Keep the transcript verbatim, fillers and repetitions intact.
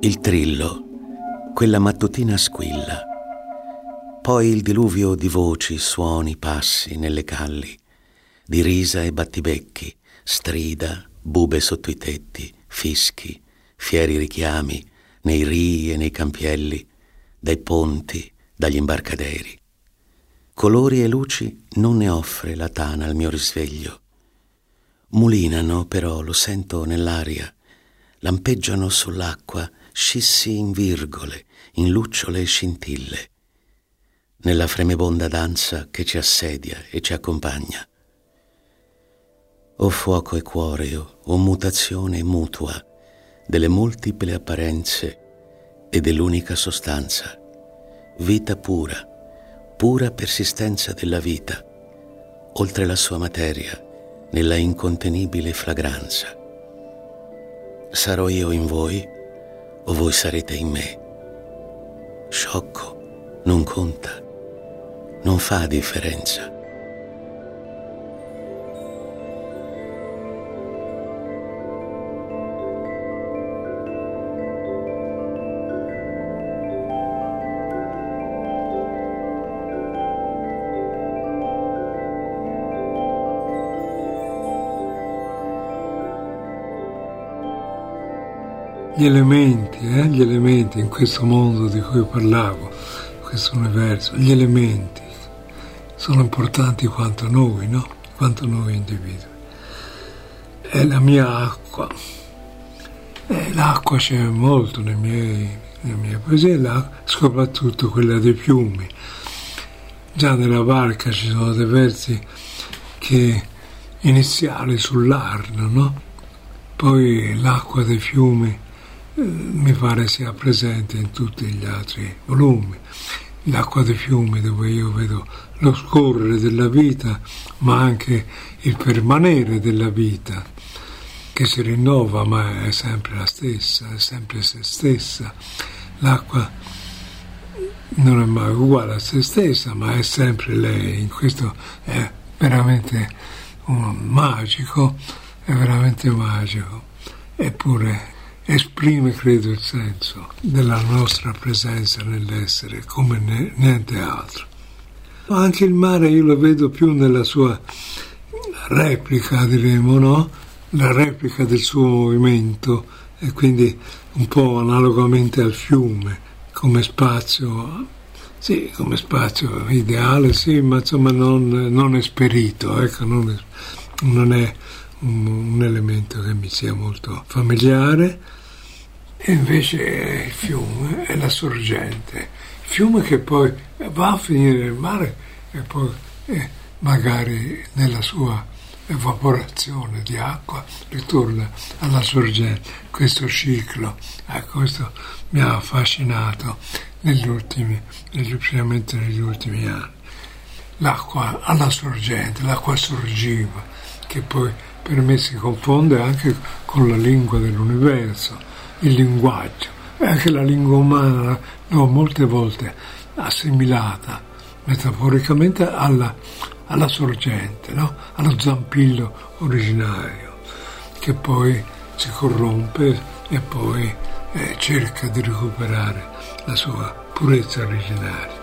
Il trillo, quella mattutina squilla, poi il diluvio di voci, suoni, passi nelle calli, di risa e battibecchi, strida, bube sotto i tetti, fischi, fieri richiami, nei rii e nei campielli, dai ponti, dagli imbarcaderi. Colori e luci non ne offre la tana al mio risveglio. Mulinano, però, lo sento nell'aria, lampeggiano sull'acqua, scissi in virgole, in lucciole e scintille, nella fremebonda danza che ci assedia e ci accompagna. O fuoco e cuoreo, o mutazione mutua delle multiple apparenze e dell'unica sostanza, vita pura, pura persistenza della vita, oltre la sua materia, nella incontenibile fragranza. Sarò io in voi, o voi sarete in me. Sciocco, non conta, non fa differenza. Gli elementi, eh? gli elementi in questo mondo di cui parlavo, questo universo, gli elementi sono importanti quanto noi, no? Quanto noi individui. È la mia acqua. E l'acqua c'è molto nei miei, nelle mie poesie, soprattutto quella dei fiumi. Già nella barca ci sono dei versi che iniziali sull'Arno, no? Poi l'acqua dei fiumi mi pare sia presente in tutti gli altri volumi. L'acqua dei fiumi, dove io vedo lo scorrere della vita, ma anche il permanere della vita, che si rinnova, ma è sempre la stessa, è sempre se stessa. L'acqua non è mai uguale a se stessa, ma è sempre lei. Questo è veramente un magico, è veramente magico. Eppure esprime, credo, il senso della nostra presenza nell'essere come ne, niente altro. Ma anche il mare io lo vedo più nella sua replica, diremo, no? La replica del suo movimento, e quindi un po' analogamente al fiume, come spazio, sì, come spazio ideale, sì, ma insomma non, non esperito, ecco, non è, non è un, un elemento che mi sia molto familiare. E invece il fiume è la sorgente, il fiume che poi va a finire nel mare e poi eh, magari nella sua evaporazione di acqua ritorna alla sorgente. Questo ciclo, ecco, questo mi ha affascinato negli ultimi, negli, specialmente negli ultimi anni. L'acqua alla sorgente, l'acqua sorgiva, che poi per me si confonde anche con la lingua dell'universo, il linguaggio, e anche la lingua umana l'ho molte volte assimilata metaforicamente alla, alla sorgente, no? Allo zampillo originario, che poi si corrompe e poi eh, cerca di recuperare la sua purezza originaria.